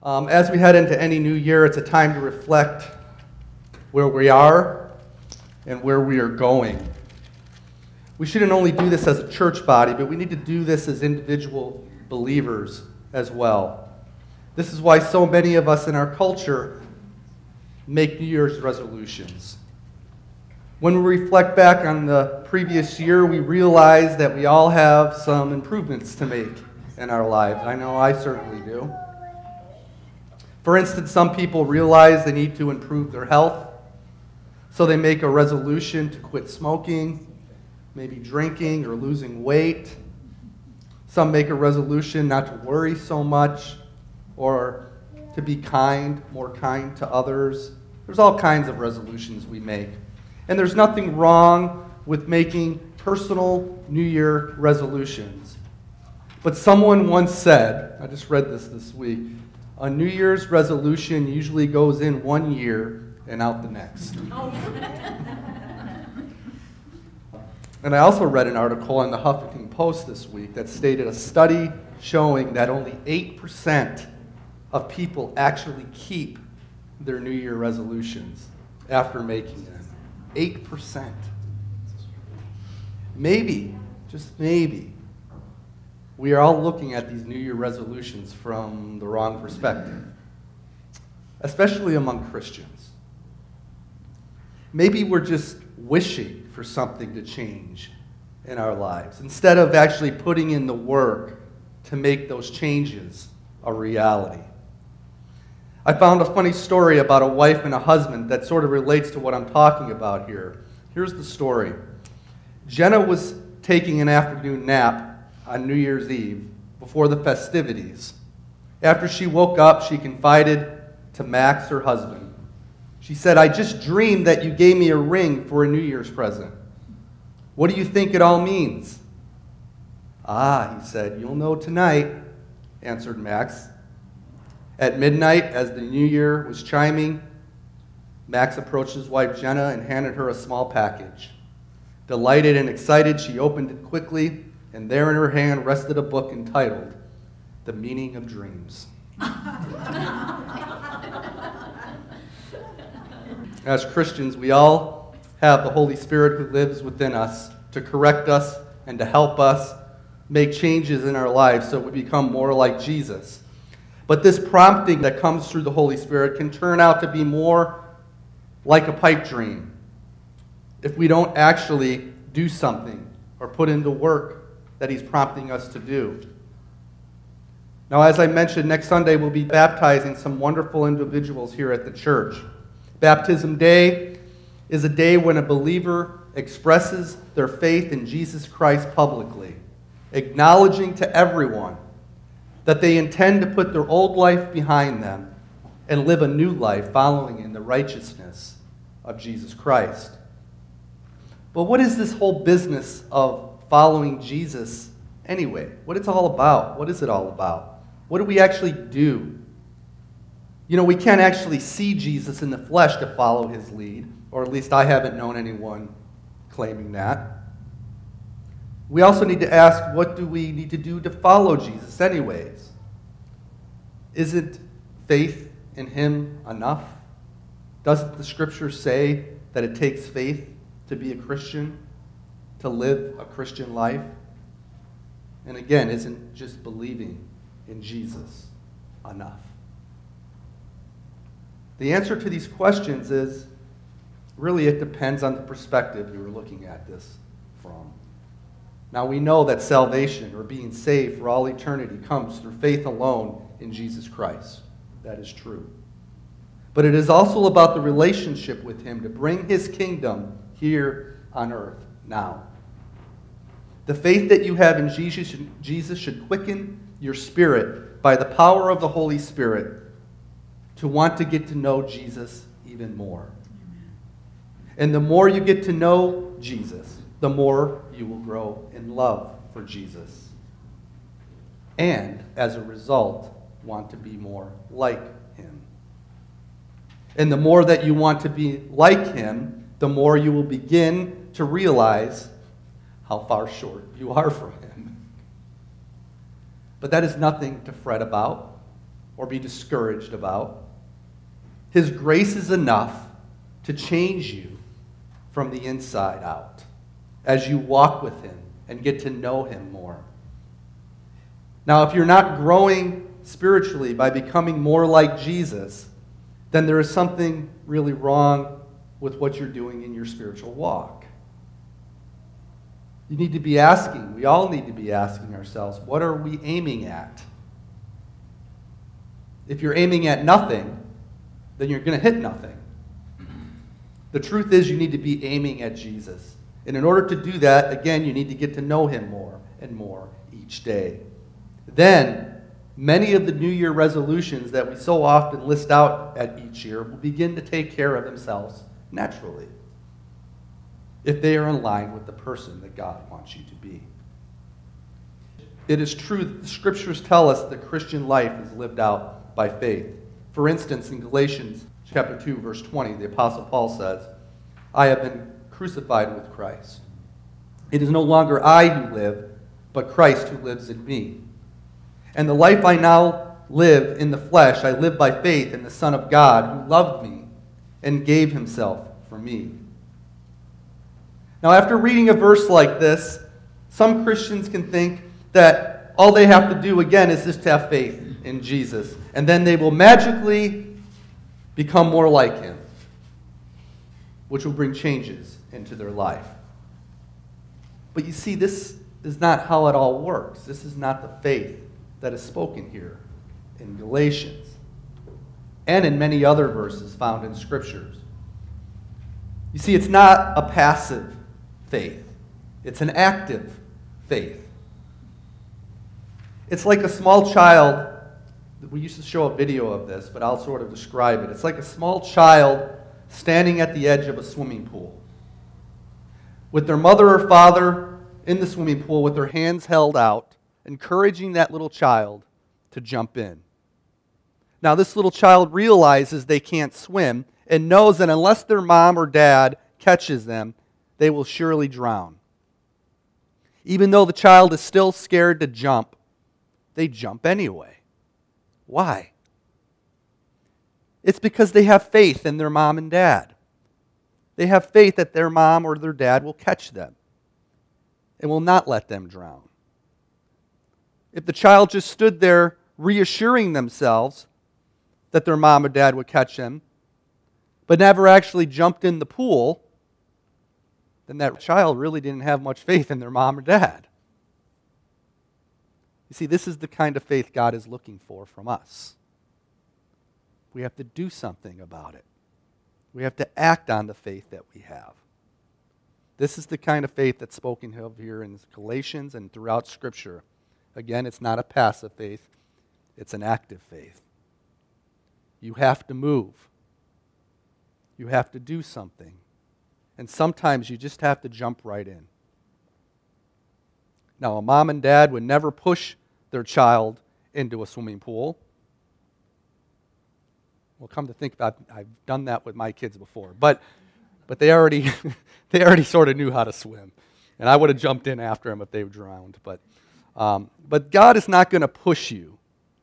As we head into any new year, it's a time to reflect where we are and where we are going. We shouldn't only do this as a church body, but we need to do this as individual believers as well. This is why so many of us in our culture make New Year's resolutions. When we reflect back on the previous year, we realize that we all have some improvements to make in our lives. I know I certainly do. For instance, some people realize they need to improve their health, so they make a resolution to quit smoking, maybe drinking or losing weight. Some make a resolution not to worry so much or to be more kind to others. There's all kinds of resolutions we make. And there's nothing wrong with making personal New Year resolutions. But someone once said, I just read this week, a New Year's resolution usually goes in 1 year and out the next. And I also read an article in the Huffington Post this week that stated a study showing that only 8% of people actually keep their New Year resolutions after making them. 8%. Maybe, just maybe, we are all looking at these New Year resolutions from the wrong perspective, especially among Christians. Maybe we're just wishing for something to change in our lives instead of actually putting in the work to make those changes a reality. I found a funny story about a wife and a husband that sort of relates to what I'm talking about here. Here's the story. Jenna was taking an afternoon nap on New Year's Eve before the festivities. After she woke up, she confided to Max, her husband. She said, "I just dreamed that you gave me a ring for a New Year's present. What do you think it all means?" "Ah," he said, "you'll know tonight," answered Max. At midnight, as the New Year was chiming, Max approached his wife Jenna and handed her a small package. Delighted and excited, she opened it quickly, and there in her hand rested a book entitled, The Meaning of Dreams. As Christians, we all have the Holy Spirit who lives within us to correct us and to help us make changes in our lives so we become more like Jesus. But this prompting that comes through the Holy Spirit can turn out to be more like a pipe dream if we don't actually do something or put into work that He's prompting us to do. Now, as I mentioned, next Sunday we'll be baptizing some wonderful individuals here at the church. Baptism Day is a day when a believer expresses their faith in Jesus Christ publicly, acknowledging to everyone that they intend to put their old life behind them and live a new life following in the righteousness of Jesus Christ. But what is this whole business of following Jesus anyway? What it's all about? What is it all about? What do we actually do? You know, we can't actually see Jesus in the flesh to follow His lead, or at least I haven't known anyone claiming that. We also need to ask, what do we need to do to follow Jesus anyways? Isn't faith in Him enough? Doesn't the Scripture say that it takes faith to be a Christian, to live a Christian life? And again, isn't just believing in Jesus enough? The answer to these questions is, really it depends on the perspective you're looking at this from. Now we know that salvation, or being saved for all eternity, comes through faith alone in Jesus Christ. That is true. But it is also about the relationship with Him to bring His kingdom here on earth now. The faith that you have in Jesus should quicken your spirit by the power of the Holy Spirit to want to get to know Jesus even more. And the more you get to know Jesus, the more you will grow in love for Jesus. And as a result, want to be more like Him. And the more that you want to be like Him, the more you will begin to realize how far short you are from Him. But that is nothing to fret about. or be discouraged about. His grace is enough to change you from the inside out as you walk with him and get to know him more. Now, if you're not growing spiritually by becoming more like Jesus, then there is something really wrong with what you're doing in your spiritual walk. You need to be asking, we all need to be asking ourselves, what are we aiming at? If you're aiming at nothing, then you're going to hit nothing. The truth is, you need to be aiming at Jesus. And in order to do that, again, you need to get to know him more and more each day. Then, many of the New Year resolutions that we so often list out at each year will begin to take care of themselves naturally, if they are in line with the person that God wants you to be. It is true that the Scriptures tell us that Christian life is lived out by faith. For instance, in Galatians chapter 2, verse 20, the Apostle Paul says, I have been crucified with Christ. It is no longer I who live, but Christ who lives in me. And the life I now live in the flesh, I live by faith in the Son of God, who loved me and gave himself for me. Now, after reading a verse like this, some Christians can think that all they have to do, again, is just to have faith in Jesus, and then they will magically become more like him, which will bring changes into their life. But you see, this is not how it all works. This is not the faith that is spoken here in Galatians and in many other verses found in Scriptures. You see, it's not a passive faith. It's an active faith. It's like a small child. We used to show a video of this, but I'll sort of describe it. It's like a small child standing at the edge of a swimming pool with their mother or father in the swimming pool with their hands held out, encouraging that little child to jump in. Now, this little child realizes they can't swim and knows that unless their mom or dad catches them, they will surely drown. Even though the child is still scared to jump, they jump anyway. Why? It's because they have faith in their mom and dad. They have faith that their mom or their dad will catch them and will not let them drown. If the child just stood there reassuring themselves that their mom or dad would catch them, but never actually jumped in the pool, then that child really didn't have much faith in their mom or dad. You see, this is the kind of faith God is looking for from us. We have to do something about it. We have to act on the faith that we have. This is the kind of faith that's spoken of here in Galatians and throughout Scripture. Again, it's not a passive faith. It's an active faith. You have to move. You have to do something. And sometimes you just have to jump right in. Now, a mom and dad would never push their child into a swimming pool. Well, come to think about it, I've done that with my kids before. But they already sort of knew how to swim. And I would have jumped in after them if they drowned. But God is not going to push you.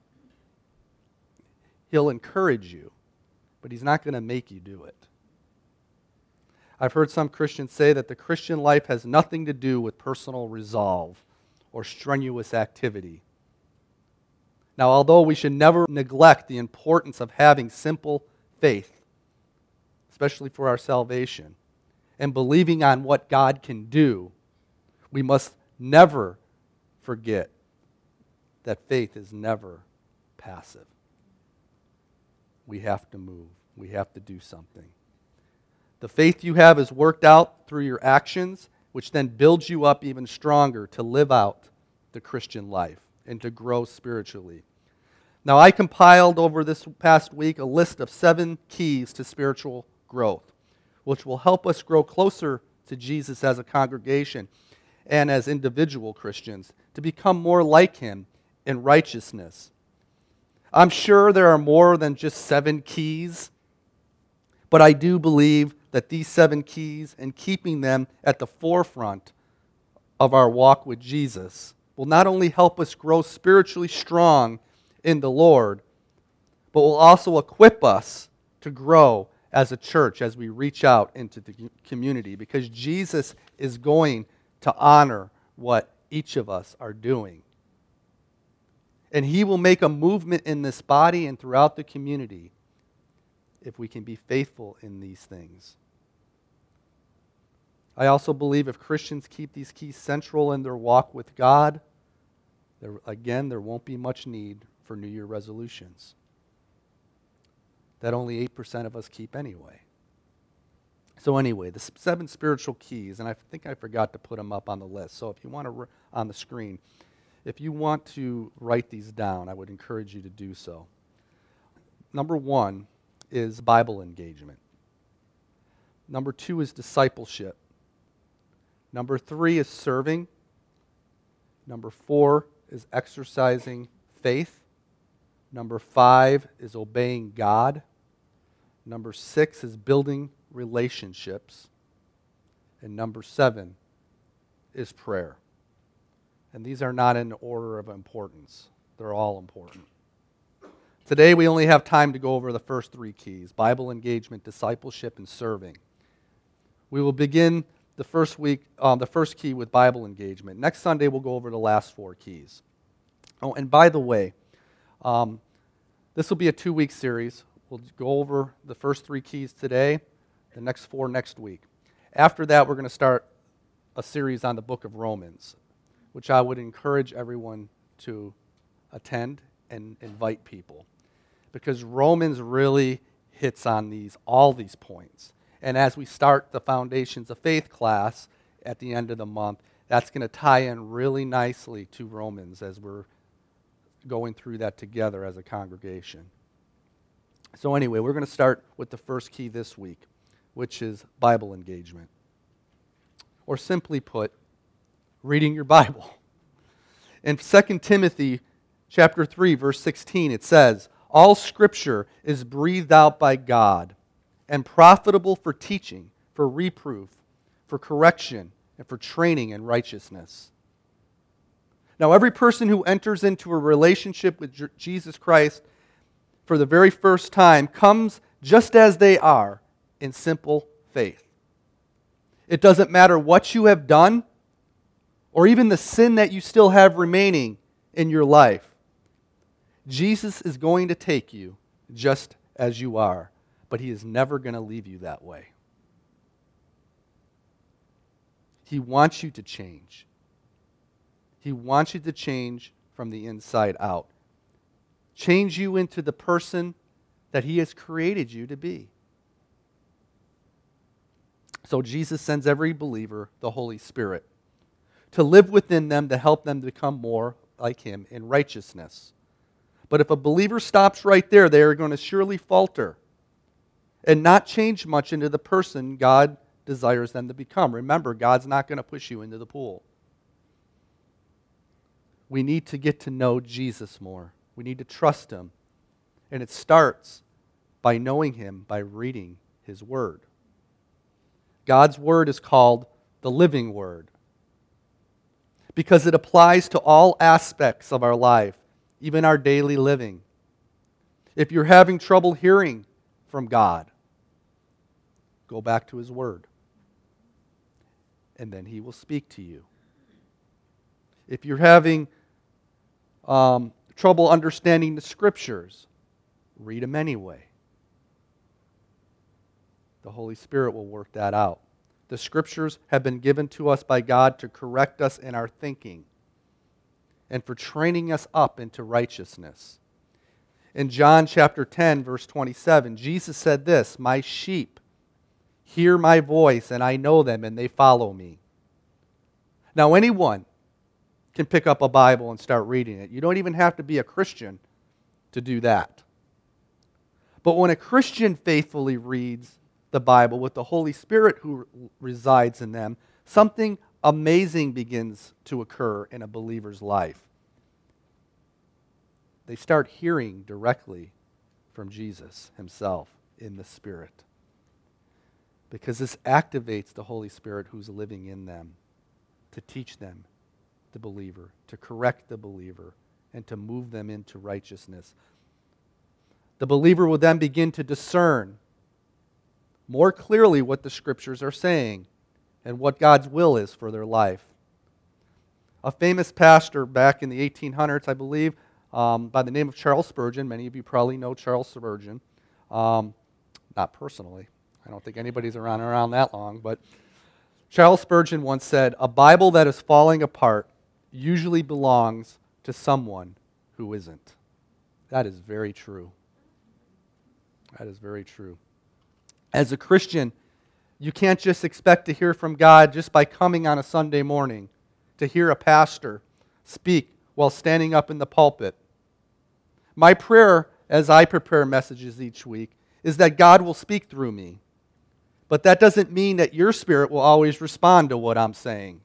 He'll encourage you. But He's not going to make you do it. I've heard some Christians say that the Christian life has nothing to do with personal resolve or strenuous activity. Now, although we should never neglect the importance of having simple faith, especially for our salvation, and believing on what God can do, we must never forget that faith is never passive. We have to move. We have to do something. The faith you have is worked out through your actions, which then builds you up even stronger to live out the Christian life and to grow spiritually. Now, I compiled over this past week a list of 7 keys to spiritual growth, which will help us grow closer to Jesus as a congregation and as individual Christians, to become more like Him in righteousness. I'm sure there are more than just 7 keys, but I do believe that these 7 keys and keeping them at the forefront of our walk with Jesus will not only help us grow spiritually strong in the Lord, but will also equip us to grow as a church as we reach out into the community, because Jesus is going to honor what each of us are doing. And he will make a movement in this body and throughout the community if we can be faithful in these things. I also believe if Christians keep these keys central in their walk with God, there won't be much need for New Year resolutions that only 8% of us keep anyway. So anyway, the 7 spiritual keys, and I think I forgot to put them up on the list. So if you want to, on the screen, if you want to write these down, I would encourage you to do so. Number 1 is Bible engagement. Number 2 is discipleship. Number 3 is serving. Number 4 is exercising faith. Number 5 is obeying God. Number 6 is building relationships. And number 7 is prayer. And these are not in order of importance. They're all important. Today we only have time to go over the first 3 keys: Bible engagement, discipleship, and serving. We will begin the first key with Bible engagement. Next Sunday we'll go over the last 4 keys. Oh, and by the way, this will be a 2-week series. We'll go over the first 3 keys today, the next 4 next week. After that, we're going to start a series on the book of Romans, which I would encourage everyone to attend and invite people, because Romans really hits on all these points. And as we start the Foundations of Faith class at the end of the month, that's going to tie in really nicely to Romans as we're going through that together as a congregation. So anyway, we're going to start with the first key this week, which is Bible engagement. Or simply put, reading your Bible. In 2 Timothy chapter 3, verse 16, it says, "All Scripture is breathed out by God and profitable for teaching, for reproof, for correction, and for training in righteousness." Now, every person who enters into a relationship with Jesus Christ for the very first time comes just as they are, in simple faith. It doesn't matter what you have done or even the sin that you still have remaining in your life. Jesus is going to take you just as you are, but He is never going to leave you that way. He wants you to change. He wants you to change from the inside out. Change you into the person that He has created you to be. So Jesus sends every believer the Holy Spirit to live within them, to help them become more like Him in righteousness. But if a believer stops right there, they are going to surely falter and not change much into the person God desires them to become. Remember, God's not going to push you into the pool. We need to get to know Jesus more. We need to trust Him. And it starts by knowing Him, by reading His Word. God's Word is called the living Word because it applies to all aspects of our life, even our daily living. If you're having trouble hearing from God, go back to His Word, and then He will speak to you. If you're having trouble understanding the Scriptures, read them anyway. The Holy Spirit will work that out. The Scriptures have been given to us by God to correct us in our thinking and for training us up into righteousness. In John chapter 10, verse 27, Jesus said this, "My sheep hear my voice, and I know them, and they follow me." Now, anyone can pick up a Bible and start reading it. You don't even have to be a Christian to do that. But when a Christian faithfully reads the Bible with the Holy Spirit who resides in them, something amazing begins to occur in a believer's life. They start hearing directly from Jesus Himself in the Spirit, because this activates the Holy Spirit who's living in them to teach them, the believer, to correct the believer, and to move them into righteousness. The believer will then begin to discern more clearly what the Scriptures are saying and what God's will is for their life. A famous pastor back in the 1800s, I believe, by the name of Charles Spurgeon. Many of you probably know Charles Spurgeon. Not personally. I don't think anybody's around that long, but Charles Spurgeon once said, "A Bible that is falling apart usually belongs to someone who isn't." That is very true. That is very true. As a Christian, you can't just expect to hear from God just by coming on a Sunday morning to hear a pastor speak while standing up in the pulpit. My prayer as I prepare messages each week is that God will speak through me. But that doesn't mean that your spirit will always respond to what I'm saying.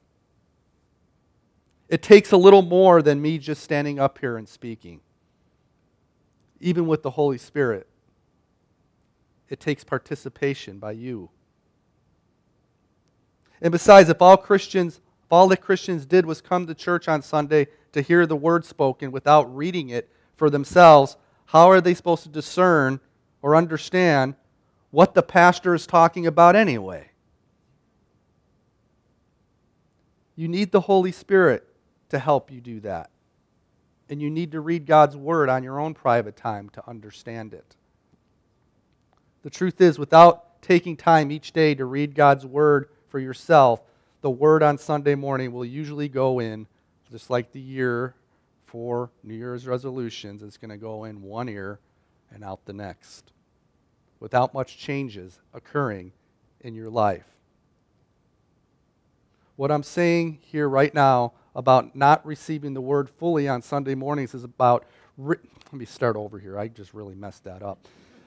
It takes a little more than me just standing up here and speaking. Even with the Holy Spirit, it takes participation by you. And besides, if all the Christians did was come to church on Sunday to hear the word spoken without reading it for themselves, how are they supposed to discern or understand what the pastor is talking about anyway? You need the Holy Spirit to help you do that. And you need to read God's Word on your own private time to understand it. The truth is, without taking time each day to read God's Word for yourself, the Word on Sunday morning will usually go in, just like the year for New Year's resolutions, it's going to go in one ear and out the next, without much changes occurring in your life. What I'm saying here right now about not receiving the Word fully on Sunday mornings is about... let me start over here. I just really messed that up.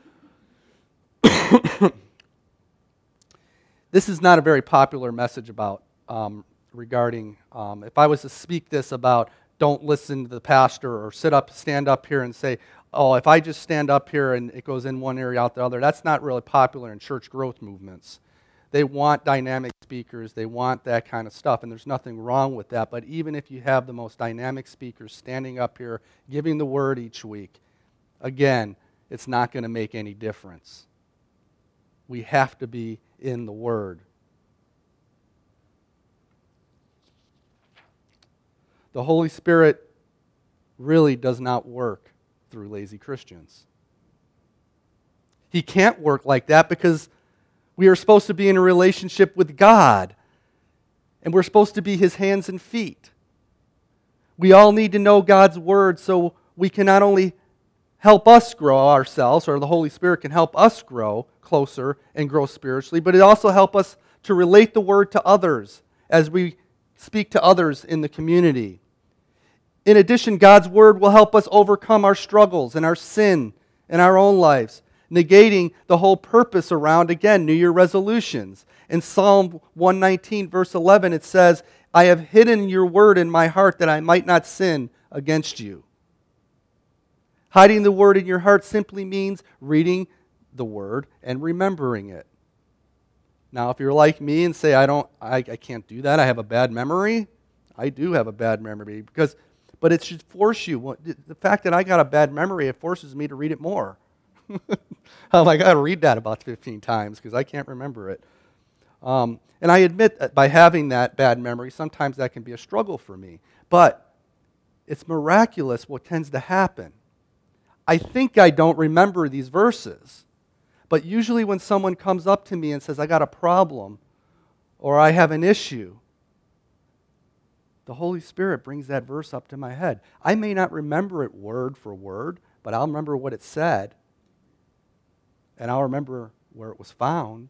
This is not a very popular message about regarding... if I was to speak this about don't listen to the pastor or stand up here and say, oh, if I just stand up here and it goes in one area out the other, that's not really popular in church growth movements. They want dynamic speakers. They want that kind of stuff, and there's nothing wrong with that. But even if you have the most dynamic speakers standing up here giving the word each week, again, it's not going to make any difference. We have to be in the Word. The Holy Spirit really does not work through lazy Christians. He can't work like that because we are supposed to be in a relationship with God, and we're supposed to be His hands and feet. We all need to know God's Word so we can not only help us grow ourselves, or the Holy Spirit can help us grow closer and grow spiritually, but it also helps us to relate the Word to others as we speak to others in the community. In addition, God's Word will help us overcome our struggles and our sin in our own lives, negating the whole purpose around, again, New Year resolutions. In Psalm 119, verse 11, it says, "I have hidden your word in my heart that I might not sin against you." Hiding the word in your heart simply means reading the word and remembering it. Now, if you're like me and say, I can't do that, I have a bad memory, I do have a bad memory, but it should force you. The fact that I got a bad memory, it forces me to read it more. I'm like, I got to read that about 15 times because I can't remember it. And I admit that by having that bad memory, sometimes that can be a struggle for me. But it's miraculous what tends to happen. I think I don't remember these verses. But usually when someone comes up to me and says, I got a problem or I have an issue, the Holy Spirit brings that verse up to my head. I may not remember it word for word, but I'll remember what it said. And I'll remember where it was found.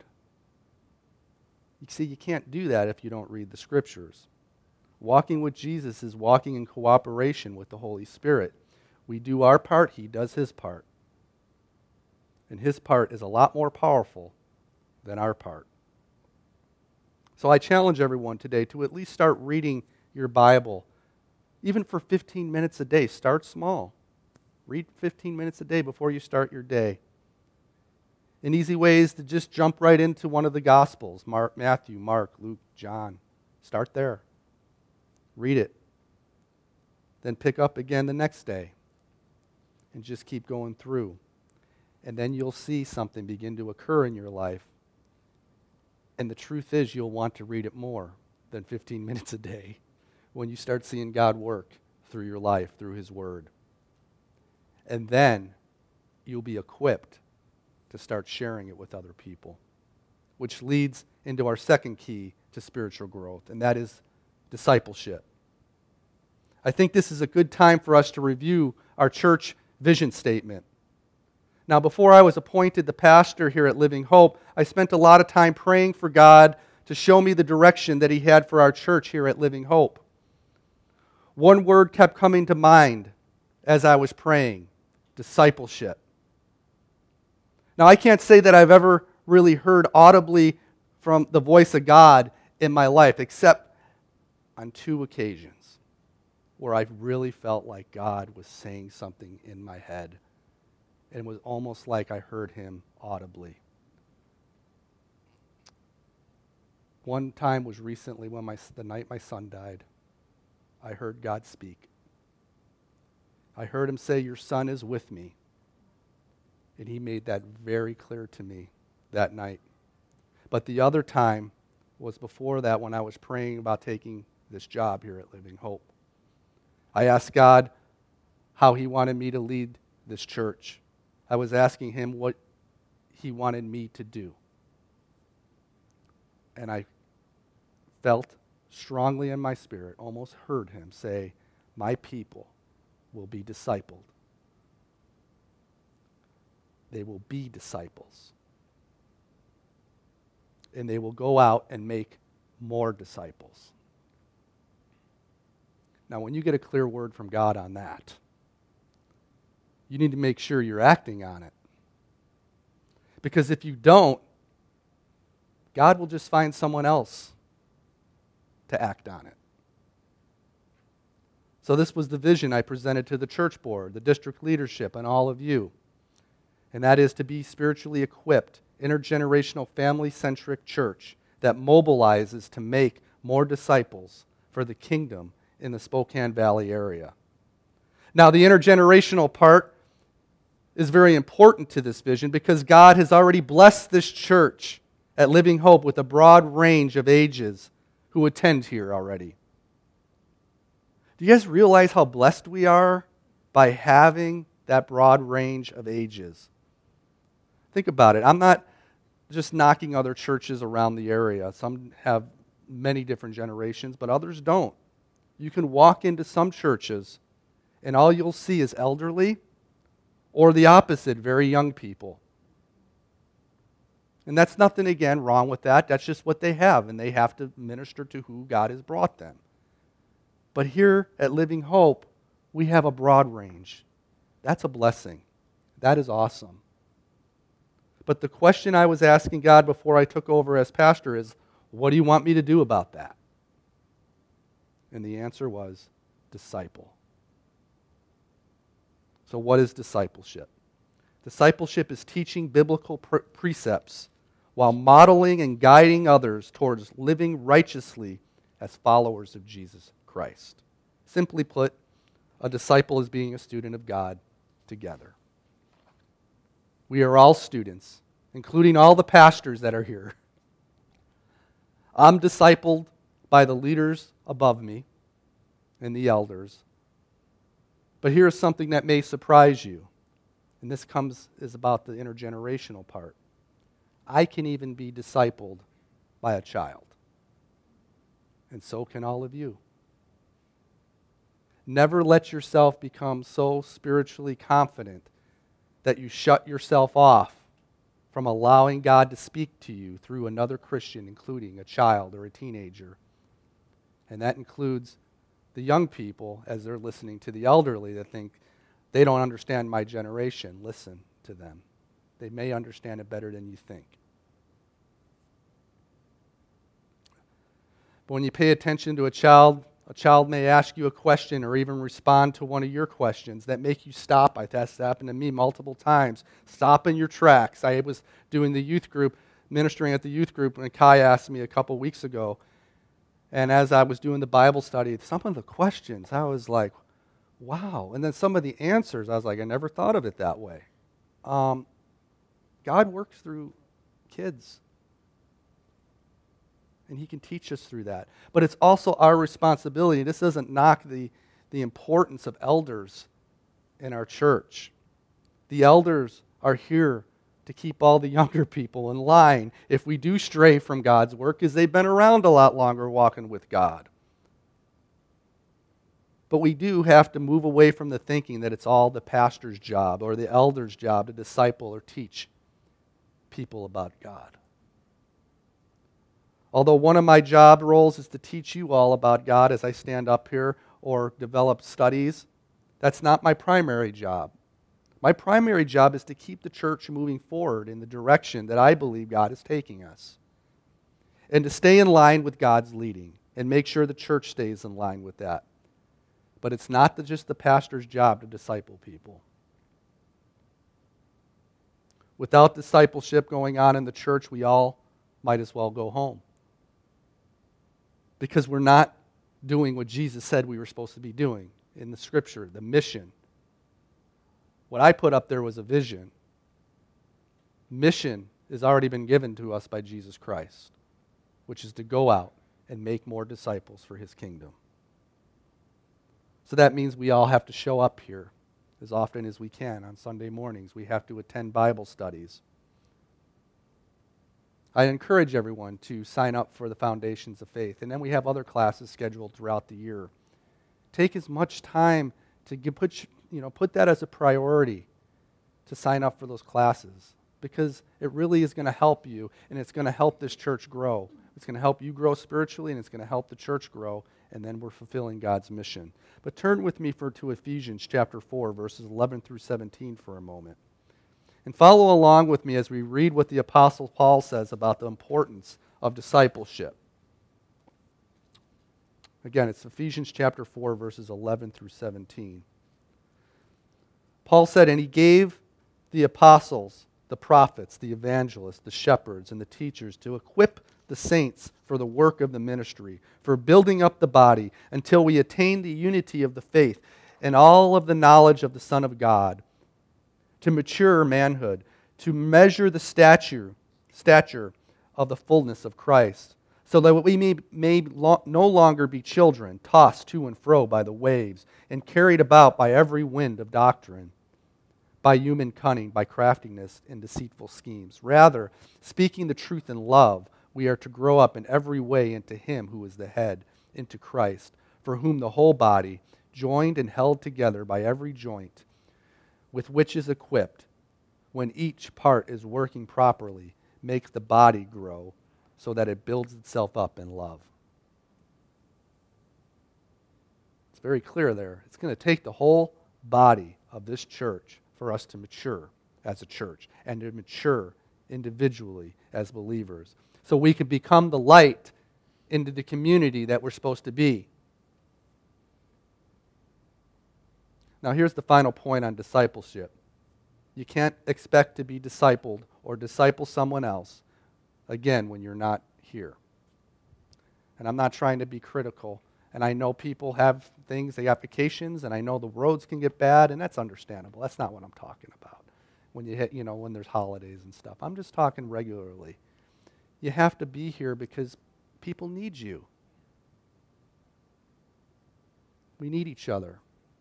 You see, you can't do that if you don't read the Scriptures. Walking with Jesus is walking in cooperation with the Holy Spirit. We do our part, He does His part. And His part is a lot more powerful than our part. So I challenge everyone today to at least start reading your Bible, even for 15 minutes a day. Start small. Read 15 minutes a day before you start your day. An easy way is to just jump right into one of the Gospels, Matthew, Mark, Luke, John. Start there. Read it. Then pick up again the next day and just keep going through. And then you'll see something begin to occur in your life. And the truth is, you'll want to read it more than 15 minutes a day when you start seeing God work through your life, through His Word. And then you'll be equipped to start sharing it with other people, which leads into our second key to spiritual growth, and that is discipleship. I think this is a good time for us to review our church vision statement. Now, before I was appointed the pastor here at Living Hope, I spent a lot of time praying for God to show me the direction that He had for our church here at Living Hope. One word kept coming to mind as I was praying: discipleship. Now, I can't say that I've ever really heard audibly from the voice of God in my life, except on 2 occasions where I've really felt like God was saying something in my head. And it was almost like I heard Him audibly. One time was recently when the night my son died. I heard God speak. I heard Him say, "Your son is with me." And He made that very clear to me that night. But the other time was before that, when I was praying about taking this job here at Living Hope. I asked God how He wanted me to lead this church. I was asking Him what He wanted me to do. And I felt strongly in my spirit, almost heard Him say, "My people will be discipled. They will be disciples. And they will go out and make more disciples." Now, when you get a clear word from God on that, you need to make sure you're acting on it. Because if you don't, God will just find someone else to act on it. So this was the vision I presented to the church board, the district leadership, and all of you. And that is to be spiritually equipped, intergenerational, family-centric church that mobilizes to make more disciples for the kingdom in the Spokane Valley area. Now, the intergenerational part is very important to this vision because God has already blessed this church at Living Hope with a broad range of ages who attend here already. Do you guys realize how blessed we are by having that broad range of ages? Think about it. I'm not just knocking other churches around the area. Some have many different generations, but others don't. You can walk into some churches and all you'll see is elderly or the opposite, very young people. And that's nothing, again, wrong with that. That's just what they have, and they have to minister to who God has brought them. But here at Living Hope, we have a broad range. That's a blessing. That is awesome. But the question I was asking God before I took over as pastor is, what do you want me to do about that? And the answer was, disciple. So what is discipleship? Discipleship is teaching biblical precepts while modeling and guiding others towards living righteously as followers of Jesus Christ. Simply put, a disciple is being a student of God together. We are all students, including all the pastors that are here. I'm discipled by the leaders above me and the elders. But here's something that may surprise you, and this is about the intergenerational part. I can even be discipled by a child, and so can all of you. Never let yourself become so spiritually confident that you shut yourself off from allowing God to speak to you through another Christian, including a child or a teenager. And that includes the young people as they're listening to the elderly that think they don't understand my generation. Listen to them. They may understand it better than you think. But when you pay attention to a child may ask you a question or even respond to one of your questions that make you stop. That's happened to me multiple times. Stop in your tracks. I was doing the youth group, ministering at the youth group, and Kai asked me a couple weeks ago. And as I was doing the Bible study, some of the questions, I was like, wow. And then some of the answers, I was like, I never thought of it that way. God works through kids. And he can teach us through that. But it's also our responsibility. This doesn't knock the importance of elders in our church. The elders are here to keep all the younger people in line if we do stray from God's work, because they've been around a lot longer walking with God. But we do have to move away from the thinking that it's all the pastor's job or the elder's job to disciple or teach people about God. Although one of my job roles is to teach you all about God as I stand up here or develop studies, that's not my primary job. My primary job is to keep the church moving forward in the direction that I believe God is taking us, and to stay in line with God's leading and make sure the church stays in line with that. But it's not just the pastor's job to disciple people. Without discipleship going on in the church, we all might as well go home, because we're not doing what Jesus said we were supposed to be doing in the Scripture, the mission. What I put up there was a vision. Mission has already been given to us by Jesus Christ, which is to go out and make more disciples for his kingdom. So that means we all have to show up here as often as we can on Sunday mornings. We have to attend Bible studies. I encourage everyone to sign up for the Foundations of Faith, and then we have other classes scheduled throughout the year. Take as much time to put that as a priority to sign up for those classes, because it really is going to help you, and it's going to help this church grow. It's going to help you grow spiritually, and it's going to help the church grow, and then we're fulfilling God's mission. But turn with me to Ephesians chapter 4, verses 11 through 17 for a moment. And follow along with me as we read what the Apostle Paul says about the importance of discipleship. Again, it's Ephesians chapter 4, verses 11 through 17. Paul said, "And he gave the apostles, the prophets, the evangelists, the shepherds, and the teachers to equip the saints for the work of the ministry, for building up the body, until we attain the unity of the faith and all of the knowledge of the Son of God, to mature manhood, to measure the stature of the fullness of Christ, so that we may no longer be children, tossed to and fro by the waves, and carried about by every wind of doctrine, by human cunning, by craftiness and deceitful schemes. Rather, speaking the truth in love, we are to grow up in every way into him who is the head, into Christ, for whom the whole body, joined and held together by every joint, with which is equipped, when each part is working properly, makes the body grow so that it builds itself up in love." It's very clear there. It's going to take the whole body of this church for us to mature as a church and to mature individually as believers, so we can become the light into the community that we're supposed to be. Now, here's the final point on discipleship. You can't expect to be discipled or disciple someone else, again, when you're not here. And I'm not trying to be critical. And I know people have things, they have vacations, and I know the roads can get bad, and that's understandable. That's not what I'm talking about when you hit, when there's holidays and stuff. I'm just talking regularly. You have to be here because people need you. We need each other.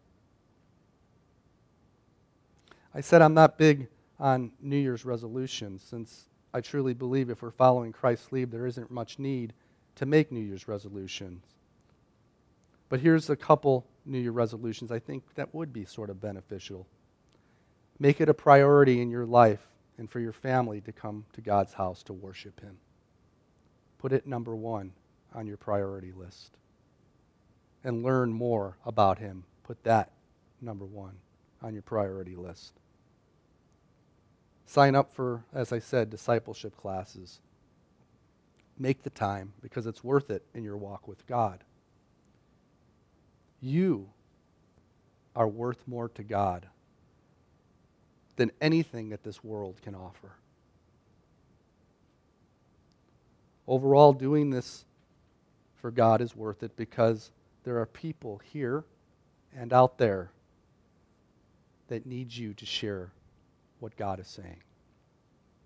I said I'm not big on New Year's resolutions, since I truly believe if we're following Christ's lead, there isn't much need to make New Year's resolutions. But here's a couple New Year resolutions I think that would be sort of beneficial. Make it a priority in your life and for your family to come to God's house to worship him. Put it number one on your priority list. And learn more about him. Put that number one on your priority list. Sign up for, as I said, discipleship classes. Make the time, because it's worth it in your walk with God. You are worth more to God than anything that this world can offer. Overall, doing this for God is worth it because there are people here and out there that need you to share what God is saying.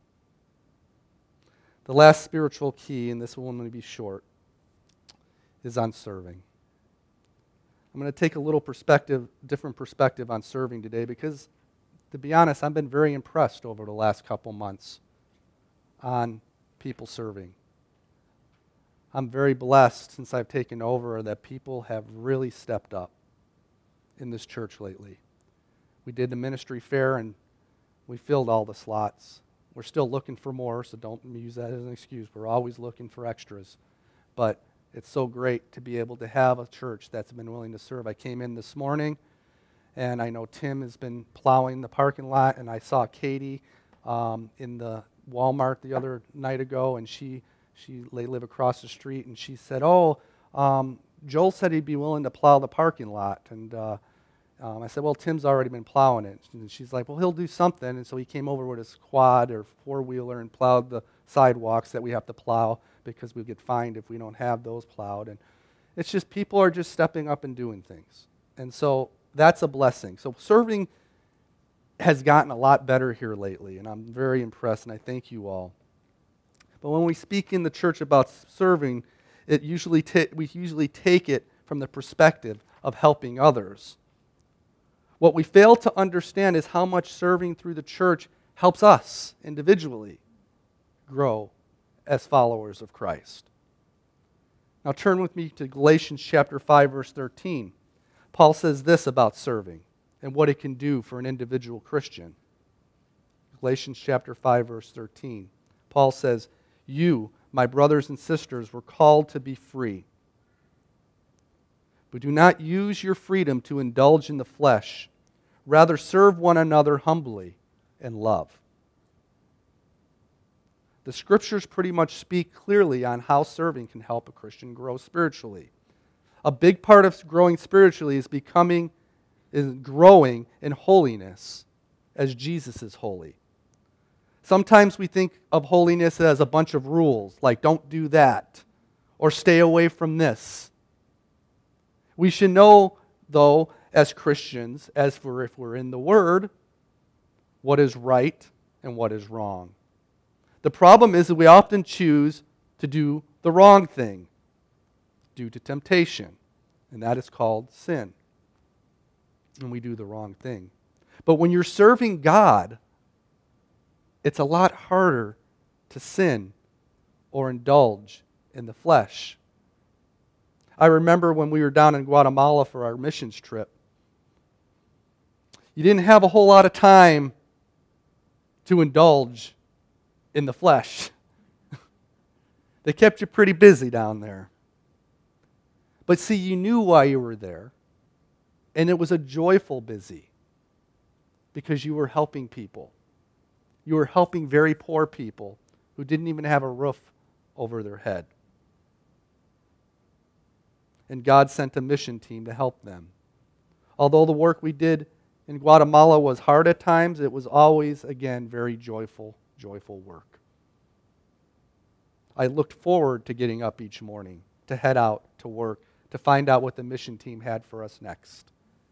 The last spiritual key, and this one will be short, is on serving. I'm going to take a little different perspective on serving today because, to be honest, I've been very impressed over the last couple months on people serving. I'm very blessed since I've taken over that people have really stepped up in this church lately. We did the ministry fair and we filled all the slots. We're still looking for more, so don't use that as an excuse. We're always looking for extras. But it's so great to be able to have a church that's been willing to serve. I came in this morning, and I know Tim has been plowing the parking lot, and I saw Katie in the Walmart the other night ago, and they live across the street, and she said, Joel said he'd be willing to plow the parking lot. And I said, well, Tim's already been plowing it. And she's like, well, he'll do something. And so he came over with his quad or four-wheeler and plowed the sidewalks that we have to plow because we get fined if we don't have those plowed. And it's just people are just stepping up and doing things. And so that's a blessing. So serving has gotten a lot better here lately, and I'm very impressed, and I thank you all. But when we speak in the church about serving, we usually take it from the perspective of helping others. What we fail to understand is how much serving through the church helps us individually grow as followers of Christ. Now turn with me to Galatians chapter 5, verse 13. Paul says this about serving and what it can do for an individual Christian. Galatians chapter 5, verse 13. Paul says, "You, my brothers and sisters, were called to be free. But do not use your freedom to indulge in the flesh. Rather, serve one another humbly in love." The Scriptures pretty much speak clearly on how serving can help a Christian grow spiritually. A big part of growing spiritually is growing in holiness as Jesus is holy. Sometimes we think of holiness as a bunch of rules, like don't do that, or stay away from this. We should know, though, as Christians, if we're in the Word, what is right and what is wrong. The problem is that we often choose to do the wrong thing due to temptation, and that is called sin. And we do the wrong thing. But when you're serving God, it's a lot harder to sin or indulge in the flesh. I remember when we were down in Guatemala for our missions trip, you didn't have a whole lot of time to indulge in the flesh. They kept you pretty busy down there. But see, you knew why you were there, and it was a joyful busy because you were helping people. You were helping very poor people who didn't even have a roof over their head. And God sent a mission team to help them. Although the work we did in Guatemala was hard at times, it was always, again, very joyful work. I looked forward to getting up each morning, to head out to work, to find out what the mission team had for us next.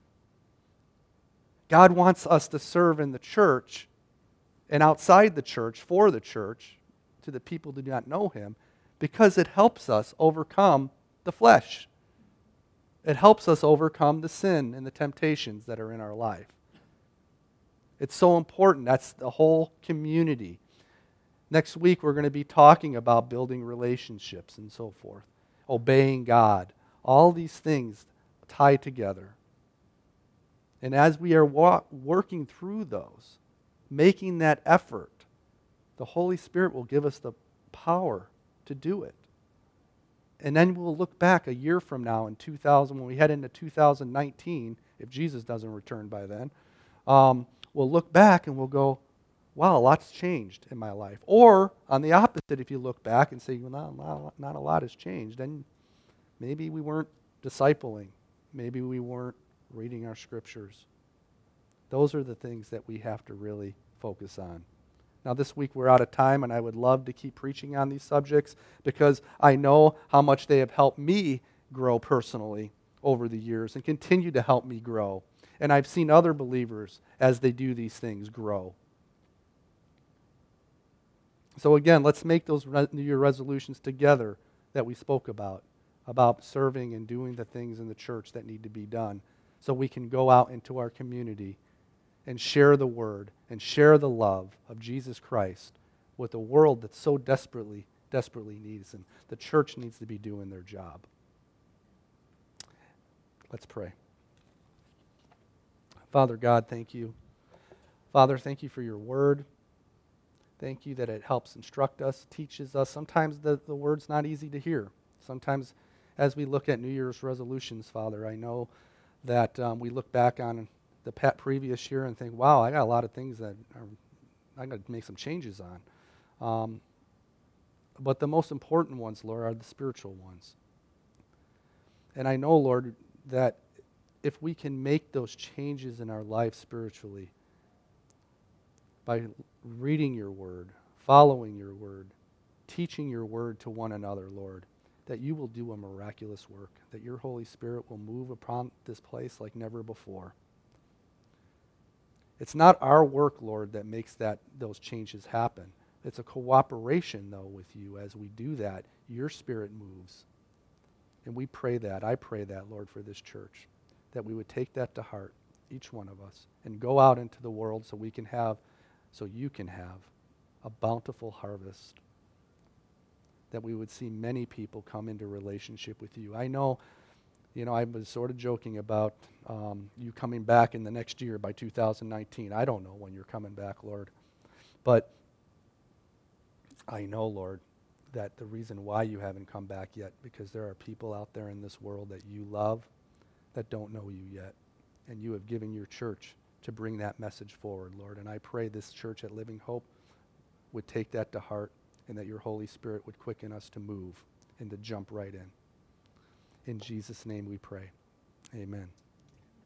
God wants us to serve in the church and outside the church, for the church, to the people who do not know Him, because it helps us overcome the flesh. It helps us overcome the sin and the temptations that are in our life. It's so important. That's the whole community. Next week, we're going to be talking about building relationships and so forth, obeying God. All these things tie together. And as we are working through those, making that effort, the Holy Spirit will give us the power to do it. And then we'll look back a year from now in 2000, when we head into 2019, if Jesus doesn't return by then, we'll look back and we'll go, wow, a lot's changed in my life. Or, on the opposite, if you look back and say, well, not a lot has changed, then maybe we weren't discipling. Maybe we weren't reading our scriptures. Those are the things that we have to really focus on. Now, this week we're out of time, and I would love to keep preaching on these subjects because I know how much they have helped me grow personally over the years and continue to help me grow. And I've seen other believers, as they do these things, grow. so again, let's make those New Year resolutions together that we spoke about serving and doing the things in the church that need to be done, so we can go out into our community and share the word and share the love of Jesus Christ with a world that so desperately needs him. The church needs to be doing their job. Let's pray. Father God, thank you. Father, thank you for your word. Thank you that it helps instruct us, teaches us. Sometimes the word's not easy to hear. Sometimes as we look at New Year's resolutions, Father, I know that we look back on the previous year and think, wow, I got a lot of things that I got to make some changes on. But the most important ones, Lord, are the spiritual ones. And I know, Lord, that if we can make those changes in our life spiritually by reading your word, following your word, teaching your word to one another, Lord, that you will do a miraculous work, that your Holy Spirit will move upon this place like never before. It's not our work, Lord, that makes those changes happen. It's a cooperation, though, with you. As we do that, your Spirit moves. And we pray that. I pray that, Lord, for this church, that we would take that to heart, each one of us, and go out into the world so you can have a bountiful harvest, that we would see many people come into relationship with you. I know, I was sort of joking about you coming back in the next year by 2019. I don't know when you're coming back, Lord. But I know, Lord, that the reason why you haven't come back yet, because there are people out there in this world that you love that don't know you yet. And you have given your church to bring that message forward, Lord. And I pray this church at Living Hope would take that to heart, and that your Holy Spirit would quicken us to move and to jump right in. In Jesus' name we pray. Amen.